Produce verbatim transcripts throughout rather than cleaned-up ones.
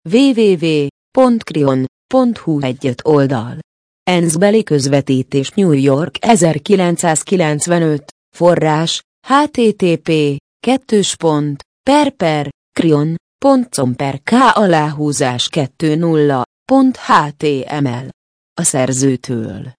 www pont krion pont hu egyet oldal. E N S beli közvetítés New York ezerkilencszázkilencvenöt, forrás, http kettős pont per per krion pont com per k aláhúzás kettő pont html. A szerzőtől.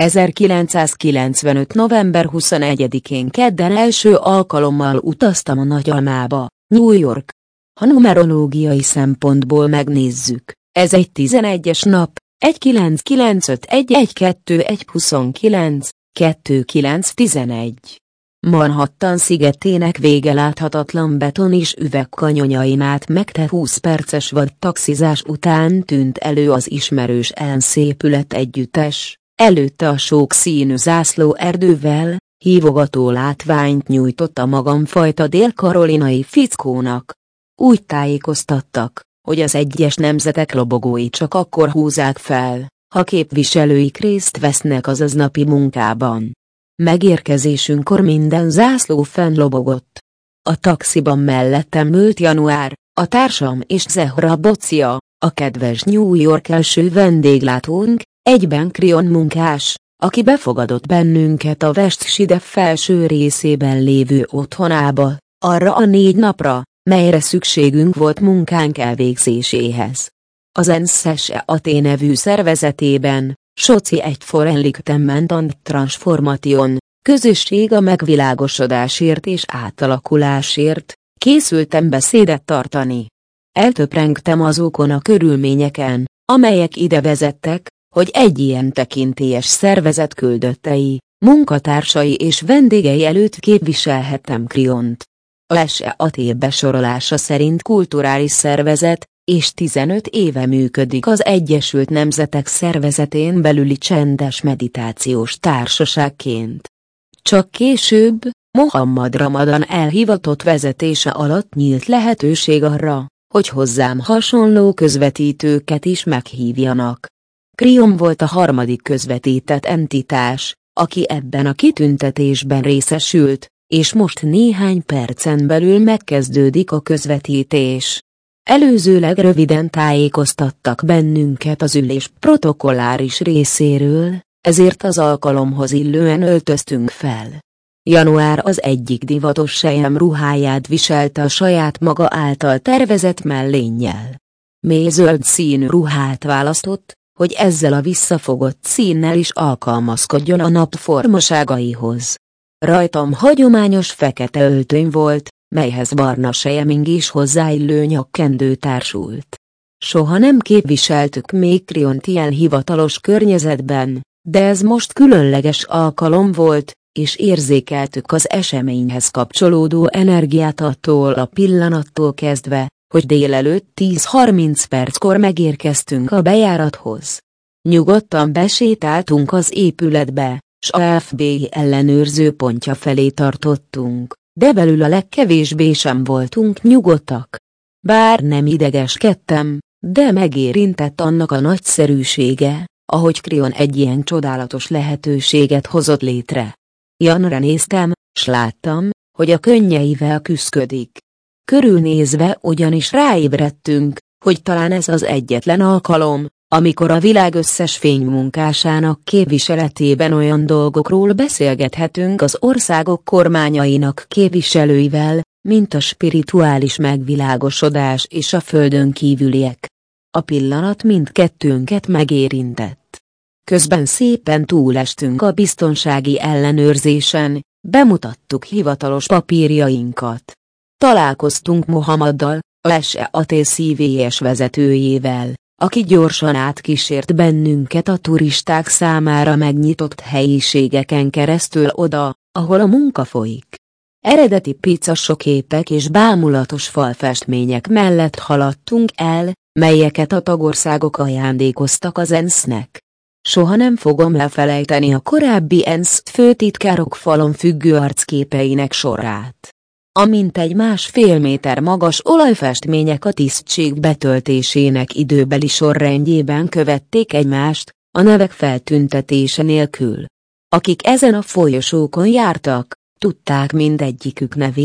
ezerkilencszázkilencvenöt. november huszonegyedikén kedden első alkalommal utaztam a Nagyalmába, New York. Ha numerológiai szempontból megnézzük, ez egy tizenegyes nap, egy kilenc kilenc öt egy egy kettő egy huszonkilenc, kettő kilenc tizenegy. Manhattan szigetének vége láthatatlan beton és üvegkanyonjain át megtett húsz perces vad taxizás után tűnt elő az ismerős ENSZ épület együttes, előtte a sokszínű zászló erdővel, hívogató látványt nyújtott a magamfajta dél-karolinai fickónak. Úgy tájékoztattak, hogy az egyes nemzetek lobogói csak akkor húzzák fel, ha képviselőik részt vesznek az aznapi munkában. Megérkezésünkkor minden zászló fennlobogott. A taxiban mellettem ült Január, a társam és Zehra Bocia, a kedves New York első vendéglátónk, egyben Krion munkás, aki befogadott bennünket a West Side felső részében lévő otthonába, arra a négy napra, melyre szükségünk volt munkánk elvégzéséhez. Az ENSZ A T nevű szervezetében, Soci egy for Enlightenment and Transformation, közösség a megvilágosodásért és átalakulásért, készültem beszédet tartani. Eltöprengtem azokon a körülményeken, amelyek ide vezettek, hogy egy ilyen tekintélyes szervezet küldöttei, munkatársai és vendégei előtt képviselhettem Kriont. A S E A T besorolása szerint kulturális szervezet, és tizenöt éve működik az Egyesült Nemzetek Szervezetén belüli csendes meditációs társaságként. Csak később, Mohammad Ramadan elhivatott vezetése alatt nyílt lehetőség arra, hogy hozzám hasonló közvetítőket is meghívjanak. Krion volt a harmadik közvetített entitás, aki ebben a kitüntetésben részesült, és most néhány percen belül megkezdődik a közvetítés. Előzőleg röviden tájékoztattak bennünket az ülés protokolláris részéről, ezért az alkalomhoz illően öltöztünk fel. Január az egyik divatos sejem ruháját viselte a saját maga által tervezett mellénnyel. Mély zöld színű ruhát választott, hogy ezzel a visszafogott színnel is alkalmazkodjon a nap formaságaihoz. Rajtam hagyományos fekete öltöny volt, melyhez barna selyeming is hozzáillő nyakkendő társult. Soha nem képviseltük még Kriont ilyen hivatalos környezetben, de ez most különleges alkalom volt, és érzékeltük az eseményhez kapcsolódó energiát attól a pillanattól kezdve, hogy délelőtt tíz harminc perckor megérkeztünk a bejárathoz. Nyugodtan besétáltunk az épületbe, s a F B I ellenőrző pontja felé tartottunk, de belül a legkevésbé sem voltunk nyugodtak. Bár nem idegeskedtem, de megérintett annak a nagyszerűsége, ahogy Krion egy ilyen csodálatos lehetőséget hozott létre. Janra néztem, s láttam, hogy a könnyeivel küszködik. Körülnézve ugyanis ráébredtünk, hogy talán ez az egyetlen alkalom, amikor a világ összes fénymunkásának képviseletében olyan dolgokról beszélgethetünk az országok kormányainak képviselőivel, mint a spirituális megvilágosodás és a földön kívüliek. A pillanat mindkettőnket megérintett. Közben szépen túlestünk a biztonsági ellenőrzésen, bemutattuk hivatalos papírjainkat. Találkoztunk Mohammaddal, a S E A T szívélyes vezetőjével, aki gyorsan átkísért bennünket a turisták számára megnyitott helyiségeken keresztül oda, ahol a munka folyik. Eredeti picasoképek és bámulatos falfestmények mellett haladtunk el, melyeket a tagországok ajándékoztak az ENSZ-nek. Soha nem fogom lefelejteni a korábbi ENSZ főtitkárok falon függő arcképeinek sorát. Amint egy másfél méter magas olajfestmények a tisztség betöltésének időbeli sorrendjében követték egymást, a nevek feltüntetése nélkül. Akik ezen a folyosókon jártak, tudták mindegyikük nevét,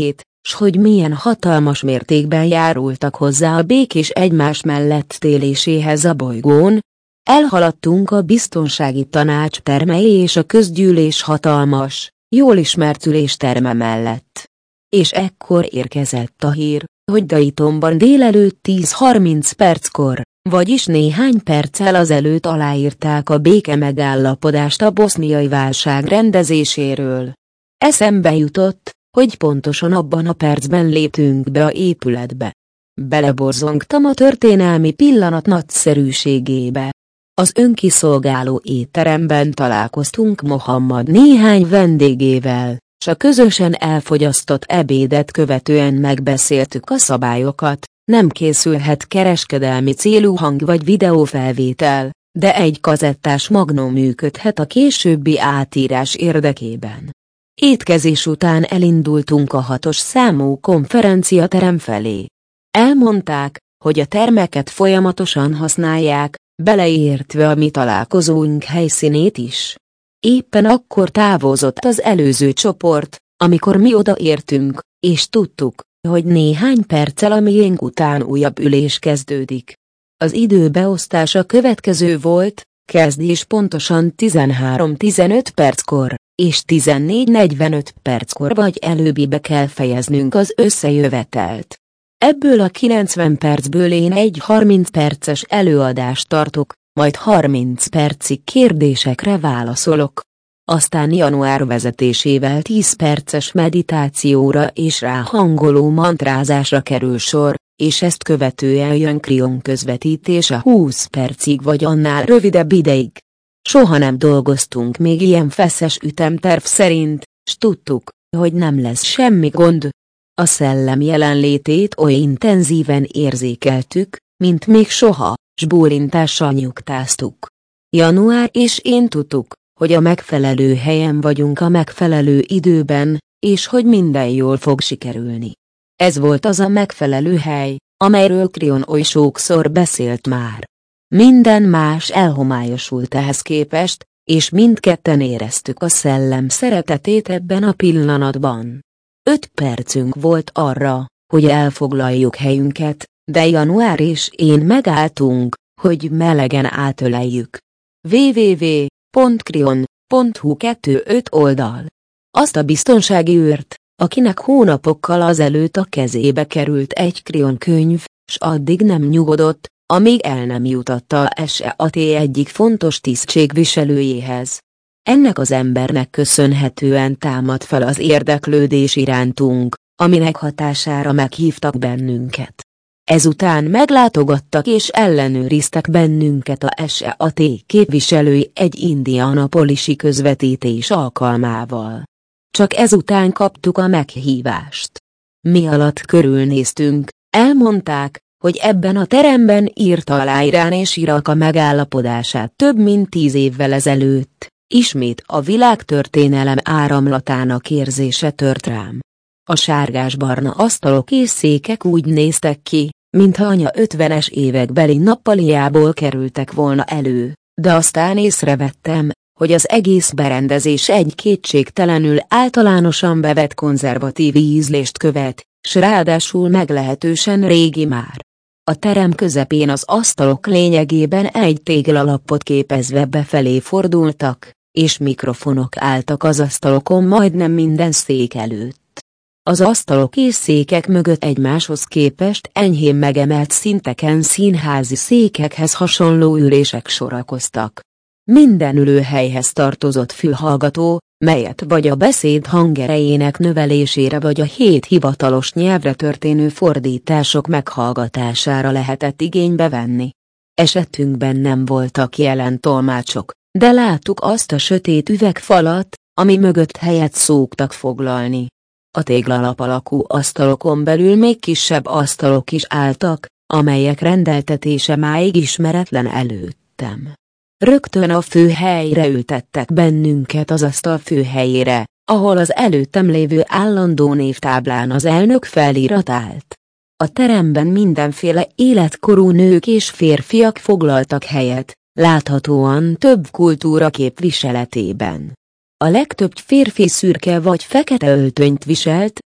s hogy milyen hatalmas mértékben járultak hozzá a békés egymás mellett éléséhez a bolygón. Elhaladtunk a biztonsági tanács termei és a közgyűlés hatalmas, jól ismert ülésterme mellett. És ekkor érkezett a hír, hogy Daytonban délelőtt tíz harminc perckor, vagyis néhány perccel azelőtt aláírták a béke megállapodást a boszniai válság rendezéséről. Eszembe jutott, hogy pontosan abban a percben léptünk be a épületbe. Beleborzongtam a történelmi pillanat nagyszerűségébe. Az önkiszolgáló étteremben találkoztunk Mohammad néhány vendégével, s a közösen elfogyasztott ebédet követően megbeszéltük a szabályokat. Nem készülhet kereskedelmi célú hang- vagy videófelvétel, de egy kazettás magnó működhet a későbbi átírás érdekében. Étkezés után elindultunk a hatos számú konferenciaterem felé. Elmondták, hogy a termeket folyamatosan használják, beleértve a mi találkozónk helyszínét is. Éppen akkor távozott az előző csoport, amikor mi odaértünk, és tudtuk, hogy néhány perccel a miénk után újabb ülés kezdődik. Az időbeosztás a következő volt, kezdés pontosan tizenhárom tizenöt perckor, és tizennégy negyvenöt perckor vagy előbbibe kell fejeznünk az összejövetelt. Ebből a kilencven percből én egy harminc perces előadást tartok, majd harminc percig kérdésekre válaszolok. Aztán Január vezetésével tíz perces meditációra és ráhangoló mantrázásra kerül sor, és ezt követően jön Krion közvetítése húsz percig vagy annál rövidebb ideig. Soha nem dolgoztunk még ilyen feszes ütemterv szerint, s tudtuk, hogy nem lesz semmi gond. A szellem jelenlétét oly intenzíven érzékeltük, mint még soha, s bólintással nyugtáztuk. Január és én tudtuk, hogy a megfelelő helyen vagyunk a megfelelő időben, és hogy minden jól fog sikerülni. Ez volt az a megfelelő hely, amelyről Krion oly sokszor beszélt már. Minden más elhomályosult ehhez képest, és mindketten éreztük a szellem szeretetét ebben a pillanatban. Öt percünk volt arra, hogy elfoglaljuk helyünket, de Január és én megálltunk, hogy melegen átöleljük. www pont krion pont hu öt oldal. Azt a biztonsági őrt, akinek hónapokkal azelőtt a kezébe került egy Krion könyv, s addig nem nyugodott, amíg el nem jutatta a es e á té egyik fontos tisztségviselőjéhez. Ennek az embernek köszönhetően támadt fel az érdeklődés irántunk, aminek hatására meghívtak bennünket. Ezután meglátogattak és ellenőriztek bennünket a es e á té képviselői egy indianapolisi közvetítés alkalmával. Csak ezután kaptuk a meghívást. Mi alatt körülnéztünk, elmondták, hogy ebben a teremben írta alá Irán és Irak a megállapodását több mint tíz évvel ezelőtt. Ismét a világtörténelem áramlatának érzése tört rám. A sárgás-barna asztalok és székek úgy néztek ki, mintha anya ötvenes évekbeli nappaliából kerültek volna elő, de aztán észrevettem, hogy az egész berendezés egy kétségtelenül általánosan bevett konzervatív ízlést követ, s ráadásul meglehetősen régi már. A terem közepén az asztalok lényegében egy téglalapot képezve befelé fordultak, és mikrofonok álltak az asztalokon majdnem minden szék előtt. Az asztalok és székek mögött egymáshoz képest enyhén megemelt szinteken színházi székekhez hasonló ülések sorakoztak. Minden ülőhelyhez tartozott fülhallgató, melyet vagy a beszéd hangerejének növelésére vagy a hét hivatalos nyelvre történő fordítások meghallgatására lehetett igénybe venni. Esetünkben nem voltak jelen tolmácsok, de láttuk azt a sötét üvegfalat, ami mögött helyet szoktak foglalni. A téglalap alakú asztalokon belül még kisebb asztalok is álltak, amelyek rendeltetése máig ismeretlen előttem. Rögtön a főhelyre ültettek bennünket az asztal főhelyére, ahol az előttem lévő állandó névtáblán az elnök felirat állt. A teremben mindenféle életkorú nők és férfiak foglaltak helyet, láthatóan több kultúra képviseletében. A legtöbb férfi szürke vagy fekete öltönyt viselt,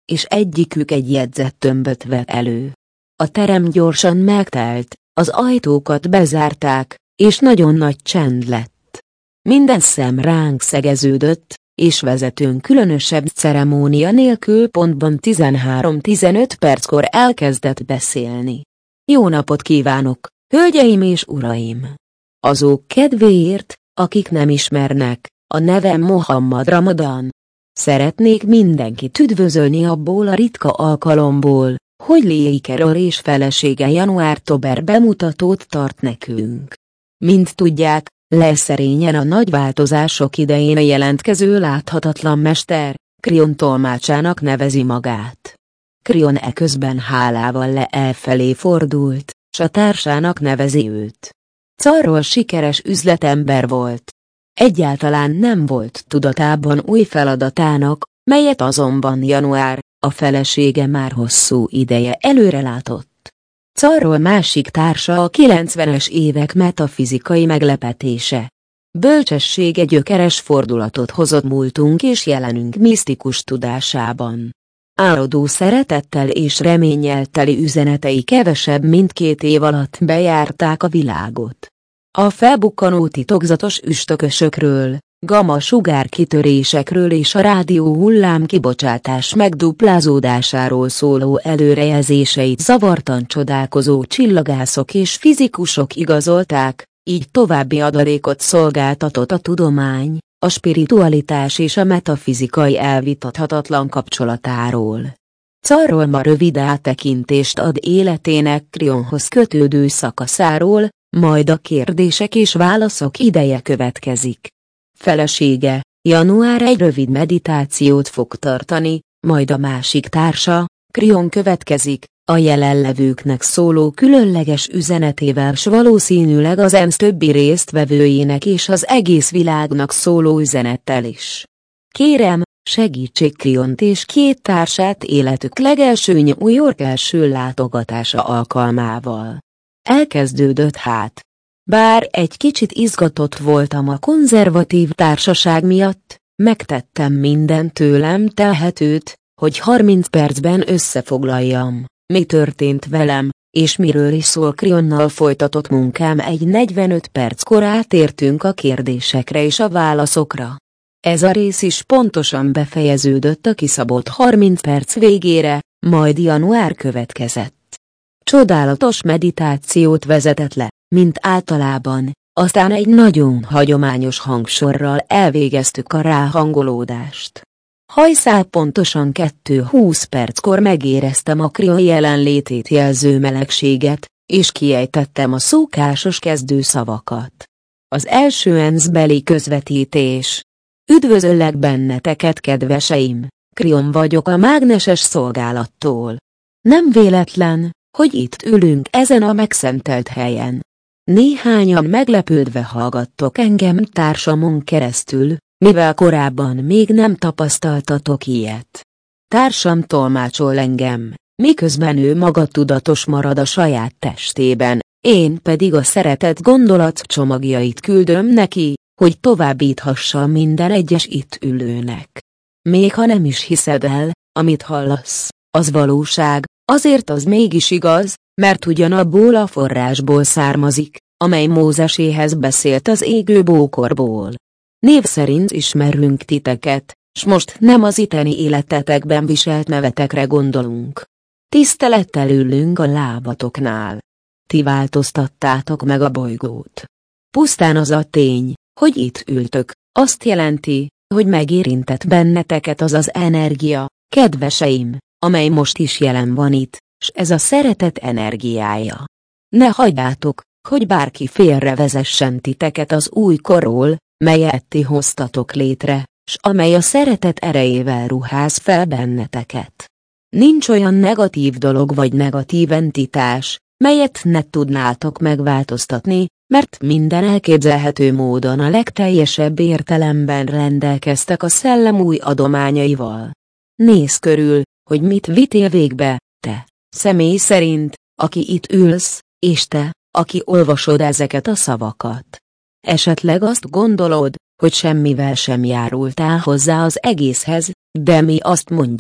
és egyikük egy jegyzett tömböt vett elő. A terem gyorsan megtelt, az ajtókat bezárták, és nagyon nagy csend lett. Minden szem ránk szegeződött, és vezetőnk különösebb ceremónia nélkül pontban tizenhárom-tizenöt perckor elkezdett beszélni. Jó napot kívánok, hölgyeim és uraim! Azok kedvéért, akik nem ismernek, a nevem Mohammad Ramadan. Szeretnék mindenkit üdvözölni abból a ritka alkalomból, hogy Lee Carroll és felesége január-október bemutatót tart nekünk. Mint tudják, leszerényen a nagy változások idején a jelentkező láthatatlan mester, Krion tolmácsának nevezi magát. Krion eközben hálával le elfelé fordult, s a társának nevezi őt. Carroll sikeres üzletember volt. Egyáltalán nem volt tudatában új feladatának, melyet azonban Január, a felesége már hosszú ideje előrelátott. Carroll másik társa a kilencvenes évek metafizikai meglepetése. Bölcsessége gyökeres fordulatot hozott múltunk és jelenünk misztikus tudásában. Áradó szeretettel és reménnyel teli üzenetei kevesebb mint két év alatt bejárták a világot. A felbukkanó titokzatos üstökösökről, gamma sugárkitörésekről és a rádió hullám kibocsátás megduplázódásáról szóló előrejelzéseit zavartan csodálkozó csillagászok és fizikusok igazolták, így további adalékot szolgáltatott a tudomány, a spiritualitás és a metafizikai elvitathatatlan kapcsolatáról. Carroll ma rövid áttekintést ad életének Krionhoz kötődő szakaszáról, majd a kérdések és válaszok ideje következik. Felesége, Január egy rövid meditációt fog tartani, majd a másik társa, Krion következik, a jelenlevőknek szóló különleges üzenetével s valószínűleg az ENSZ többi résztvevőjének és az egész világnak szóló üzenettel is. Kérem, segítsék Kriont és két társát életük legelső New York első látogatása alkalmával. Elkezdődött hát. Bár egy kicsit izgatott voltam a konzervatív társaság miatt, megtettem minden tőlem telhetőt, hogy harminc percben összefoglaljam, mi történt velem, és miről is szól Krionnal folytatott munkám. Egy negyvenöt perckor átértünk a kérdésekre és a válaszokra. Ez a rész is pontosan befejeződött a kiszabott harminc perc végére, majd Január következett. Csodálatos meditációt vezetett le, mint általában, aztán egy nagyon hagyományos hangsorral elvégeztük a ráhangolódást. Hajszál pontosan kettő húsz perckor megéreztem a Krion jelenlétét jelző melegséget, és kiejtettem a szokásos kezdő szavakat. Az első ENSZ-beli közvetítés. Üdvözöllek benneteket, kedveseim, Krion vagyok a mágneses szolgálattól. Nem véletlen, hogy itt ülünk ezen a megszentelt helyen. Néhányan meglepődve hallgattok engem társamon keresztül, mivel korábban még nem tapasztaltatok ilyet. Társam tolmácsol engem, miközben ő maga tudatos marad a saját testében, én pedig a szeretet gondolat csomagjait küldöm neki, hogy továbbíthassa minden egyes itt ülőnek. Még ha nem is hiszed el, amit hallasz, az valóság, azért az mégis igaz, mert ugyanabból a forrásból származik, amely Mózeséhez beszélt az égő bókorból. Név szerint ismerünk titeket, s most nem az itteni életetekben viselt nevetekre gondolunk. Tisztelettel ülünk a lábatoknál. Ti változtattátok meg a bolygót. Pusztán az a tény, hogy itt ültök, azt jelenti, hogy megérintett benneteket az az energia, kedveseim, amely most is jelen van itt, s ez a szeretet energiája. Ne hagyjátok, hogy bárki félrevezessen titeket az új korról, melyet ti hoztatok létre, s amely a szeretet erejével ruház fel benneteket. Nincs olyan negatív dolog vagy negatív entitás, melyet ne tudnátok megváltoztatni, mert minden elképzelhető módon a legteljesebb értelemben rendelkeztek a szellem új adományaival. Nézz körül, hogy mit vitél végbe, te, személy szerint, aki itt ülsz, és te, aki olvasod ezeket a szavakat. Esetleg azt gondolod, hogy semmivel sem járultál hozzá az egészhez, de mi azt mondjuk,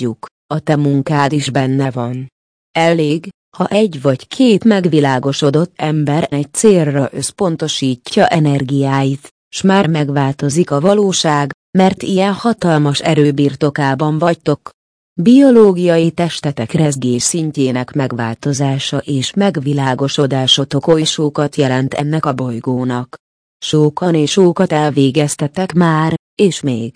a te munkád is benne van. Elég, ha egy vagy két megvilágosodott ember egy célra összpontosítja energiáit, s már megváltozik a valóság, mert ilyen hatalmas erő birtokában vagytok. Biológiai testetek rezgés szintjének megváltozása és megvilágosodásotok oly sokat jelent ennek a bolygónak. Sokan és sokat elvégeztetek már, és még.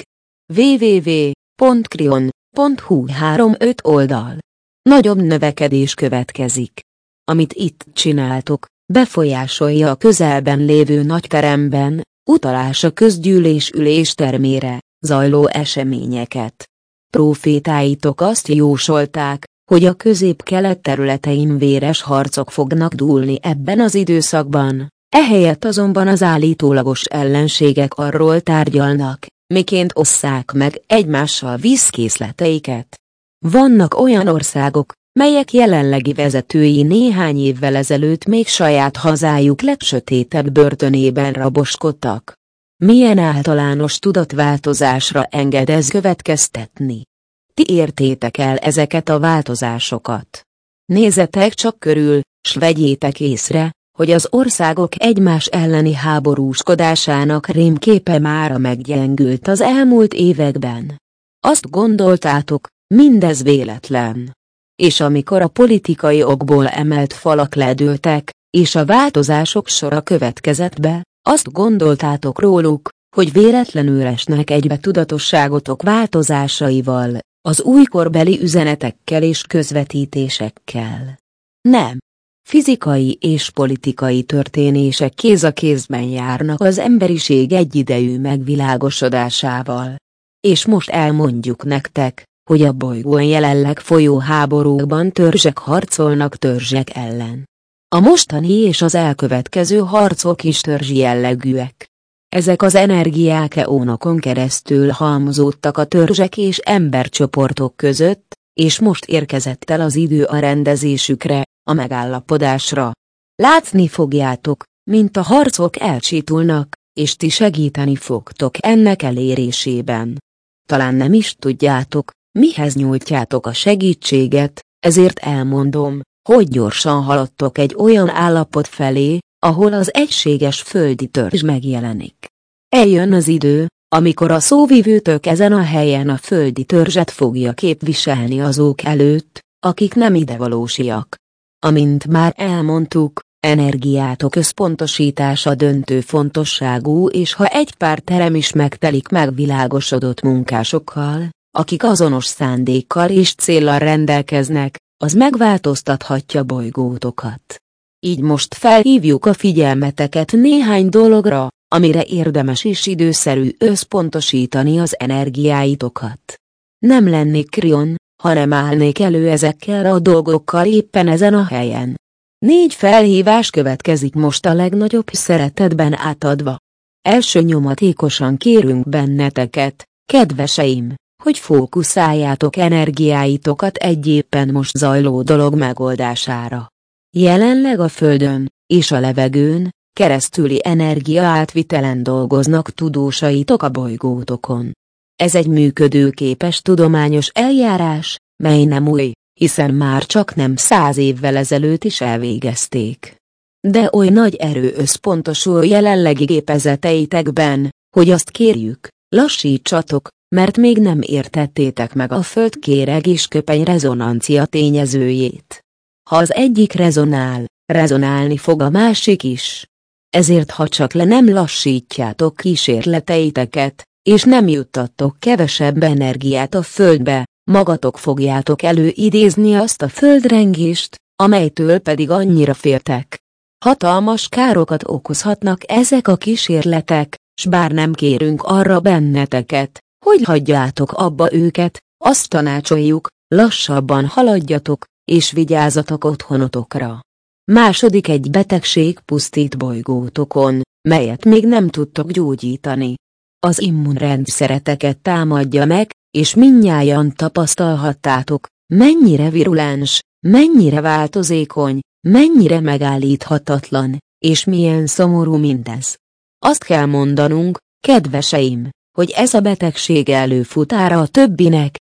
www pont krion pont hu három-öt oldal. Nagyobb növekedés következik. Amit itt csináltok, befolyásolja a közelben lévő nagyteremben, utalás a közgyűlés üléstermére, zajló eseményeket. Profétáitok azt jósolták, hogy a közép-kelet területein véres harcok fognak dúlni ebben az időszakban, ehelyett azonban az állítólagos ellenségek arról tárgyalnak, miként osszák meg egymással vízkészleteiket. Vannak olyan országok, melyek jelenlegi vezetői néhány évvel ezelőtt még saját hazájuk legsötétebb börtönében raboskodtak. Milyen általános tudatváltozásra enged ez következtetni? Ti értétek el ezeket a változásokat. Nézzetek csak körül, s vegyétek észre, hogy az országok egymás elleni háborúskodásának rémképe mára meggyengült az elmúlt években. Azt gondoltátok, mindez véletlen. És amikor a politikai okból emelt falak ledőltek, és a változások sora következett be, azt gondoltátok róluk, hogy véletlenül esnek egybe tudatosságotok változásaival, az újkorbeli üzenetekkel és közvetítésekkel. Nem. Fizikai és politikai történések kéz a kézben járnak az emberiség egyidejű megvilágosodásával. És most elmondjuk nektek, hogy a bolygón jelenleg folyó háborúkban törzsek harcolnak törzsek ellen. A mostani és az elkövetkező harcok is törzsi jellegűek. Ezek az energiák eónokon keresztül halmozódtak a törzsek és embercsoportok között, és most érkezett el az idő a rendezésükre, a megállapodásra. Látni fogjátok, mint a harcok elcsitulnak, és ti segíteni fogtok ennek elérésében. Talán nem is tudjátok, mihez nyújtjátok a segítséget, ezért elmondom, hogy gyorsan haladtok egy olyan állapot felé, ahol az egységes földi törzs megjelenik. Eljön az idő, amikor a szóvivőtök ezen a helyen a földi törzset fogja képviselni azok előtt, akik nem idevalósiak. Amint már elmondtuk, energiátok összpontosítása döntő fontosságú, és ha egy pár terem is megtelik megvilágosodott munkásokkal, akik azonos szándékkal és céllal rendelkeznek, az megváltoztathatja bolygótokat. Így most felhívjuk a figyelmeteket néhány dologra, amire érdemes és időszerű összpontosítani az energiáitokat. Nem lennék Krion, hanem állnék elő ezekkel a dolgokkal éppen ezen a helyen. Négy felhívás következik most a legnagyobb szeretetben átadva. Első nyomatékosan kérünk benneteket, kedveseim, hogy fókuszáljátok energiáitokat egy éppen most zajló dolog megoldására. Jelenleg a Földön, és a levegőn, keresztüli energia átvitelen dolgoznak tudósaitok a bolygótokon. Ez egy működőképes tudományos eljárás, mely nem új, hiszen már csak nem száz évvel ezelőtt is elvégezték. De oly nagy erő összpontosul jelenlegi gépezeteitekben, hogy azt kérjük, lassítsatok, mert még nem értettétek meg a Föld kéreg és köpeny rezonancia tényezőjét. Ha az egyik rezonál, rezonálni fog a másik is. Ezért ha csak le nem lassítjátok kísérleteiteket, és nem juttattok kevesebb energiát a Földbe, magatok fogjátok előidézni azt a földrengést, amelytől pedig annyira féltek. Hatalmas károkat okozhatnak ezek a kísérletek, s bár nem kérünk arra benneteket, hogy hagyjátok abba őket, azt tanácsoljuk, lassabban haladjatok, és vigyázzatok otthonotokra. Második egy betegség pusztít bolygótokon, melyet még nem tudtok gyógyítani. Az immunrendszereteket támadja meg, és mindnyájan tapasztalhattátok, mennyire virulens, mennyire változékony, mennyire megállíthatatlan, és milyen szomorú mindez. Azt kell mondanunk, kedveseim, hogy ez a betegség előfutára a többinek,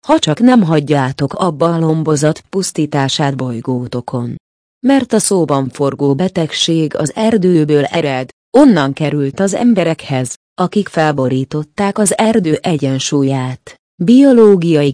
ha csak nem hagyjátok abba a lombozat pusztítását bolygótokon. Mert a szóban forgó betegség az erdőből ered, onnan került az emberekhez, akik felborították az erdő egyensúlyát, biológiai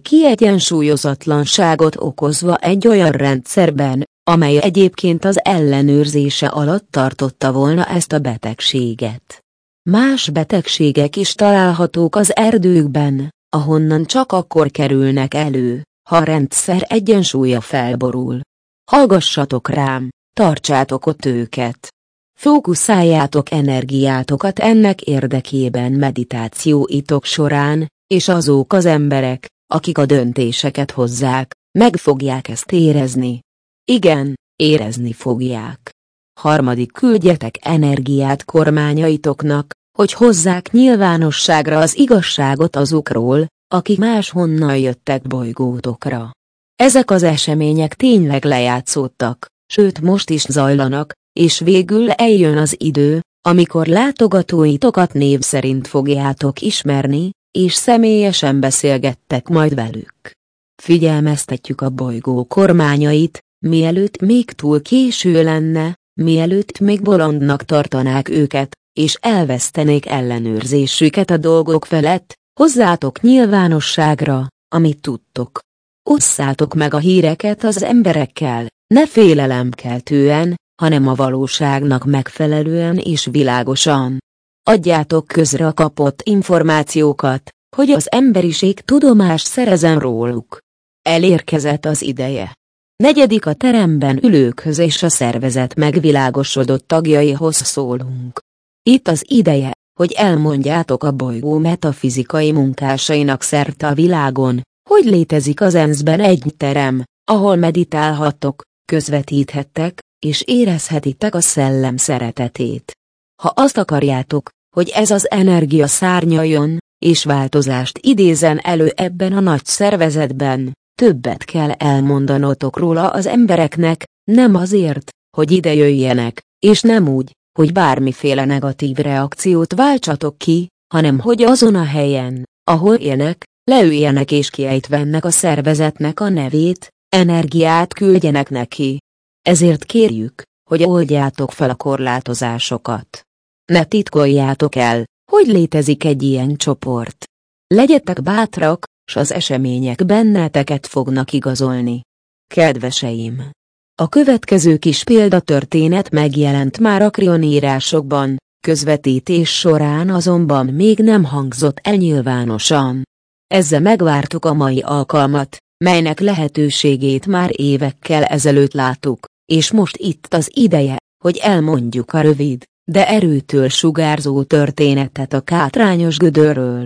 kiegyensúlyozatlanságot okozva egy olyan rendszerben, amely egyébként az ellenőrzése alatt tartotta volna ezt a betegséget. Más betegségek is találhatók az erdőkben, ahonnan csak akkor kerülnek elő, ha a rendszer egyensúlya felborul. Hallgassatok rám, tartsátok ott őket. Fókuszáljátok energiátokat ennek érdekében meditációitok során, és azok az emberek, akik a döntéseket hozzák, meg fogják ezt érezni. Igen, érezni fogják. Harmadik, küldjetek energiát kormányaitoknak, hogy hozzák nyilvánosságra az igazságot azokról, akik máshonnan jöttek bolygótokra. Ezek az események tényleg lejátszódtak, sőt most is zajlanak, és végül eljön az idő, amikor látogatóitokat név szerint fogjátok ismerni, és személyesen beszélgettek majd velük. Figyelmeztetjük a bolygó kormányait, mielőtt még túl késő lenne, mielőtt még bolondnak tartanák őket, és elvesztenék ellenőrzésüket a dolgok felett, hozzátok nyilvánosságra, amit tudtok. Osszátok meg a híreket az emberekkel, ne félelemkeltően, hanem a valóságnak megfelelően és világosan. Adjátok közre a kapott információkat, hogy az emberiség tudomást szerezen róluk. Elérkezett az ideje. Negyedik, a teremben ülőkhöz és a szervezet megvilágosodott tagjaihoz szólunk. Itt az ideje, hogy elmondjátok a bolygó metafizikai munkásainak szerte a világon, hogy létezik az enszben egy terem, ahol meditálhattok, közvetíthettek, és érezhetitek a szellem szeretetét. Ha azt akarjátok, hogy ez az energia szárnyaljon, és változást idézen elő ebben a nagy szervezetben, többet kell elmondanotok róla az embereknek, nem azért, hogy ide jöjjenek, és nem úgy, hogy bármiféle negatív reakciót váltsatok ki, hanem hogy azon a helyen, ahol élnek, leüljenek és kiejtvennek a szervezetnek a nevét, energiát küldjenek neki. Ezért kérjük, hogy oldjátok fel a korlátozásokat. Ne titkoljátok el, hogy létezik egy ilyen csoport. Legyetek bátrak, s az események benneteket fognak igazolni. Kedveseim! A következő kis példatörténet megjelent már a Krion írásokban, közvetítés során azonban még nem hangzott el nyilvánosan. Ezzel megvártuk a mai alkalmat, melynek lehetőségét már évekkel ezelőtt láttuk, és most itt az ideje, hogy elmondjuk a rövid, de erőtől sugárzó történetet a kátrányos gödörről.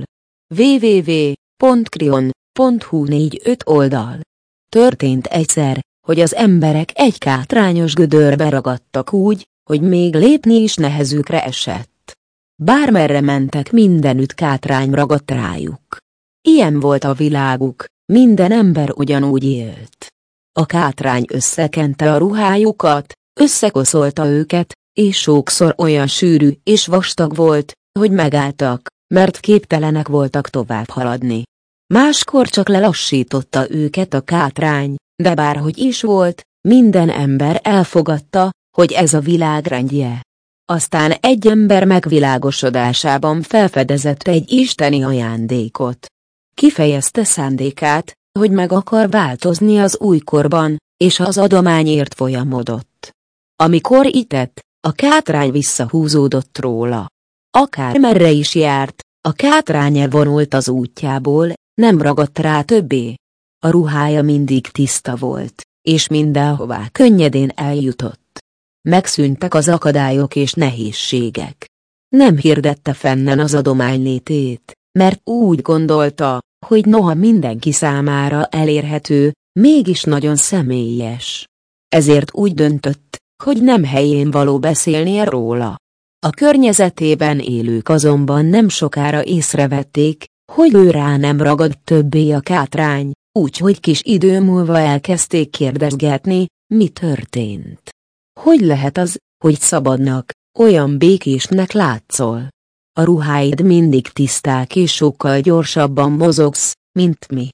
www pont krion pont hu négy-öt oldal. Történt egyszer, hogy az emberek egy kátrányos gödörbe ragadtak úgy, hogy még lépni is nehezükre esett. Bármerre mentek, mindenütt kátrány ragadt rájuk. Ilyen volt a világuk, minden ember ugyanúgy élt. A kátrány összekente a ruhájukat, összekoszolta őket, és sokszor olyan sűrű és vastag volt, hogy megálltak, mert képtelenek voltak tovább haladni. Máskor csak lelassította őket a kátrány, de bárhogy is volt, minden ember elfogadta, hogy ez a világ rendje. Aztán egy ember megvilágosodásában felfedezett egy isteni ajándékot. Kifejezte szándékát, hogy meg akar változni az újkorban, és az adományért folyamodott. Amikor itett, a kátrány visszahúzódott róla. Akármerre is járt, a kátrány elvonult az útjából, nem ragadt rá többé. A ruhája mindig tiszta volt, és mindenhová könnyedén eljutott. Megszűntek az akadályok és nehézségek. Nem hirdette fennen az adomány létét, mert úgy gondolta, hogy noha mindenki számára elérhető, mégis nagyon személyes. Ezért úgy döntött, hogy nem helyén való beszélnie róla. A környezetében élők azonban nem sokára észrevették, hogy ő rá nem ragad többé a kátrány, úgyhogy kis idő múlva elkezdték kérdezgetni, mi történt. Hogy lehet az, hogy szabadnak, olyan békésnek látszol? A ruháid mindig tiszták és sokkal gyorsabban mozogsz, mint mi.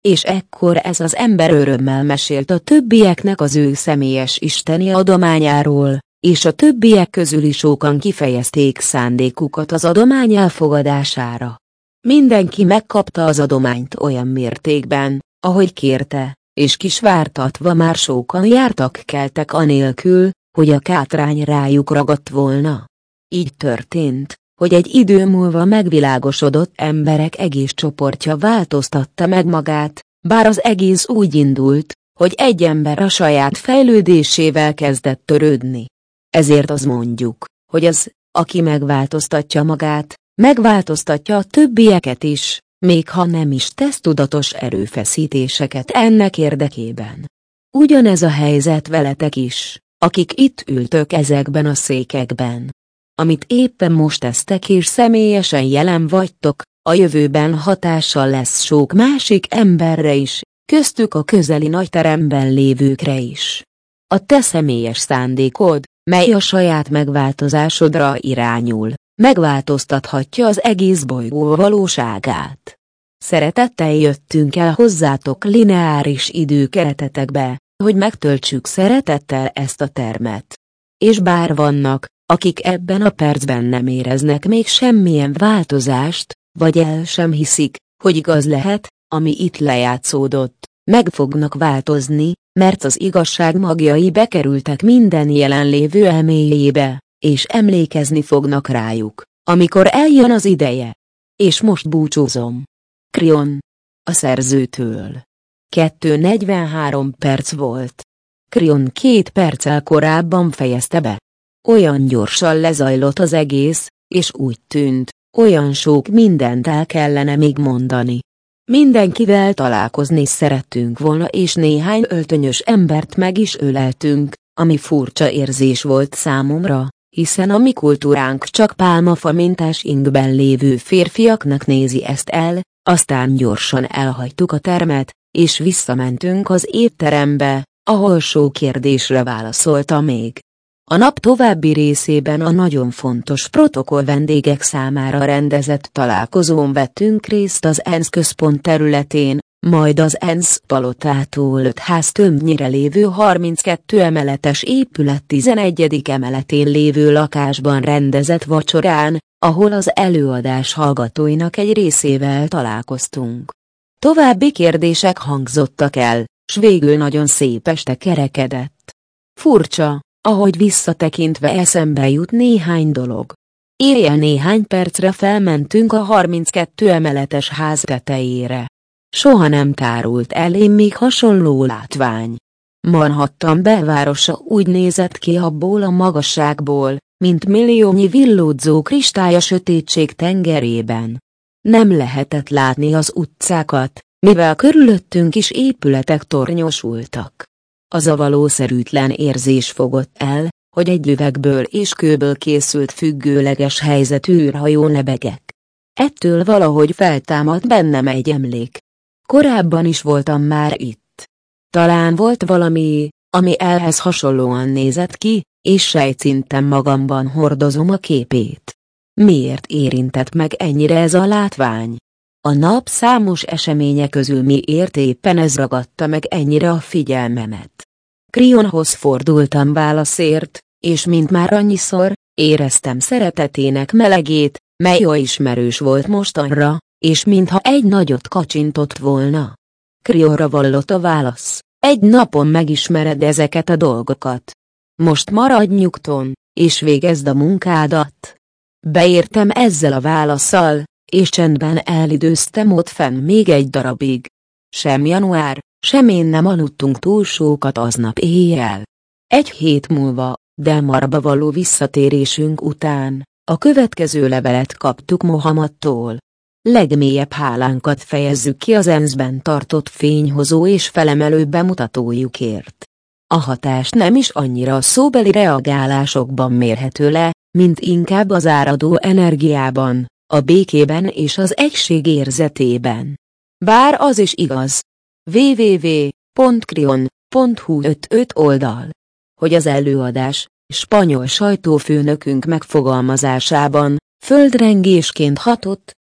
És ekkor ez az ember örömmel mesélt a többieknek az ő személyes isteni adományáról, és a többiek közül is sokan kifejezték szándékukat az adomány elfogadására. Mindenki megkapta az adományt olyan mértékben, ahogy kérte, és kisvártatva már sokan jártak-keltek anélkül, hogy a kátrány rájuk ragadt volna. Így történt, hogy egy idő múlva megvilágosodott emberek egész csoportja változtatta meg magát, bár az egész úgy indult, hogy egy ember a saját fejlődésével kezdett törődni. Ezért az mondjuk, hogy az, aki megváltoztatja magát, megváltoztatja a többieket is, még ha nem is tesz tudatos erőfeszítéseket ennek érdekében. Ugyanez a helyzet veletek is, akik itt ültök ezekben a székekben. Amit éppen most tesztek és személyesen jelen vagytok, a jövőben hatással lesz sok másik emberre is, köztük a közeli nagyteremben lévőkre is. A te személyes szándékod, mely a saját megváltozásodra irányul, megváltoztathatja az egész bolygó valóságát. Szeretettel jöttünk el hozzátok lineáris időkeretetekbe, hogy megtöltsük szeretettel ezt a termet. És bár vannak, akik ebben a percben nem éreznek még semmilyen változást, vagy el sem hiszik, hogy igaz lehet, ami itt lejátszódott, meg fognak változni, mert az igazság magjai bekerültek minden jelenlévő elméjébe, és emlékezni fognak rájuk, amikor eljön az ideje. És most búcsúzom. Krion. A szerzőtől. kettő negyvenhárom perc volt. Krion két perccel korábban fejezte be. Olyan gyorsan lezajlott az egész, és úgy tűnt, olyan sok mindent el kellene még mondani. Mindenkivel találkozni szerettünk volna és néhány öltönyös embert meg is öleltünk, ami furcsa érzés volt számomra, hiszen a mi kultúránk csak pálmafa mintás ingben lévő férfiaknak nézi ezt el, aztán gyorsan elhagytuk a termet, és visszamentünk az étterembe, ahol sok kérdésre válaszolta még. A nap további részében a nagyon fontos protokoll vendégek számára rendezett találkozón vettünk részt az ENSZ központ területén, majd az ENSZ palotától öt ház tömbnyire lévő harminckettő emeletes épület tizenegyedik emeletén lévő lakásban rendezett vacsorán, ahol az előadás hallgatóinak egy részével találkoztunk. További kérdések hangzottak el, s végül nagyon szép este kerekedett. Furcsa, ahogy visszatekintve eszembe jut néhány dolog. Éjjel néhány percre felmentünk a harminckettő emeletes ház tetejére. Soha nem tárult elém még hasonló látvány. Manhattan belvárosa úgy nézett ki abból a magasságból, mint milliónyi villódzó kristály a sötétség tengerében. Nem lehetett látni az utcákat, mivel körülöttünk is épületek tornyosultak. Az a valószerűtlen érzés fogott el, hogy egy üvegből és kőből készült függőleges helyzetű űrhajó lebegek. Ettől valahogy feltámadt bennem egy emlék. Korábban is voltam már itt. Talán volt valami, ami ehhez hasonlóan nézett ki, és sejtszinten magamban hordozom a képét. Miért érintett meg ennyire ez a látvány? A nap számos eseménye közül miért éppen ez ragadta meg ennyire a figyelmemet? Krionhoz fordultam válaszért, és mint már annyiszor, éreztem szeretetének melegét, mely oly ismerős volt mostanra, és mintha egy nagyot kacsintott volna. Krionra vallott a válasz: egy napon megismered ezeket a dolgokat. Most maradj nyugton, és végezd a munkádat. Beértem ezzel a válasszal, és csendben elidőztem ott fenn még egy darabig. Sem Január, sem én nem aludtunk túl sokat aznap éjjel. Egy hét múlva, Delmarba való visszatérésünk után, a következő levelet kaptuk Mohamadtól. Legmélyebb hálánkat fejezzük ki az ENSZ-ben tartott fényhozó és felemelő bemutatójukért. A hatás nem is annyira a szóbeli reagálásokban mérhető le, mint inkább az áradó energiában, a békében és az egység érzetében. Bár az is igaz. double-u double-u double-u pont krion pont hu öt oldal. Hogy az előadás, spanyol sajtófőnökünk megfogalmazásában, földrengésként hatott,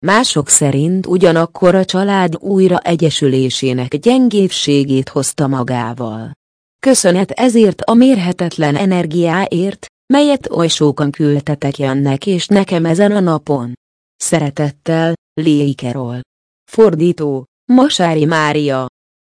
Mások szerint ugyanakkor a család újraegyesülésének gyengébbségét hozta magával. Köszönet ezért a mérhetetlen energiáért, melyet oly sokan küldtetek Jannek és nekem ezen a napon. Szeretettel, Léi Kerol. Fordító, Masári Mária.